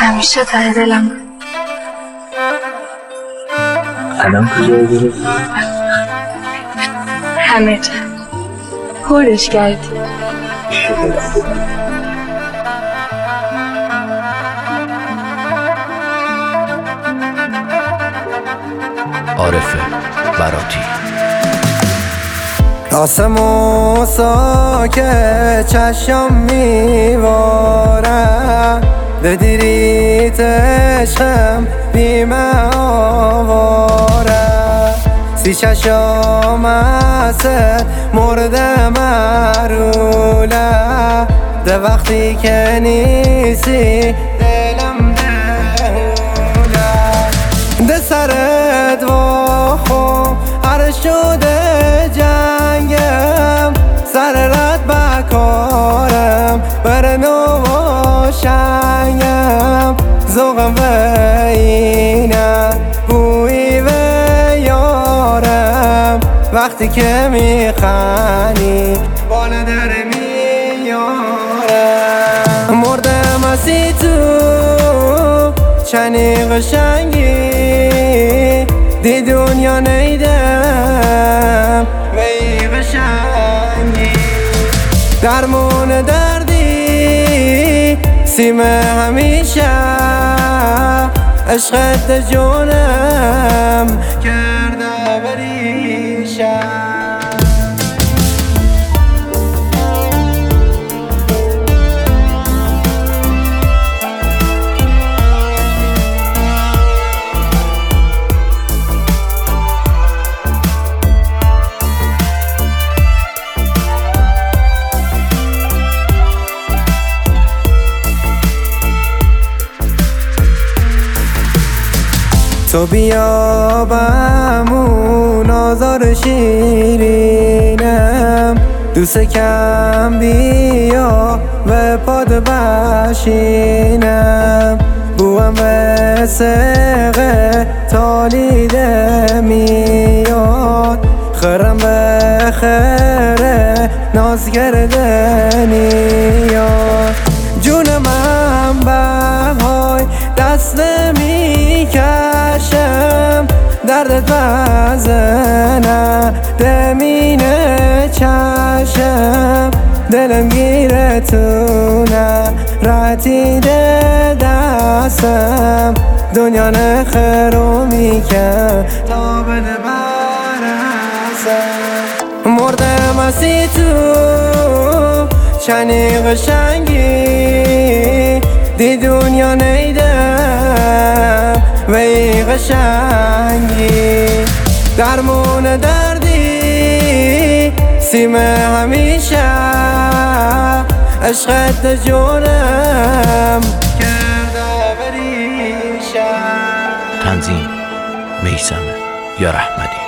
همیشه ته دلم. الان کجایی داری؟ همه جا پرش کردی. عارف براتی آسموسا که چشم میواره بدیریت عشقم بیمه آواره سی چشم است مرده مروله ده وقتی که نیستی دلم دهوله ده سرت و خوب هر شده جنگم سر رد بکارم بر نو و شنگم زوغم و اینه بوی و یارم وقتی که میخنی بال در میارم مردم اسی تو چنی قشنگی دی دنیا نیدم و ای قشنگی درمون دردی سیم همیشه عشقت جونم کرده بریشه تو بیا بمون آزار شیرینم دوست کم بیا و پاد بشینم بوام و سقه تالیده میاد خرم به خره ناز گردنیاد جونم هم بهای دست میکشم دردت بزنه دمینه چشم دلم گیره تونه رتیده دستم دنیا نخرو میکن تا بده برسم مردم اسی تو چنی قشنگی دی دنیا نیدم و ای قشنگی درمون دردی سیم همیشه عشقت جونم کرده بریشه تنظیم میثم یا رحمتی.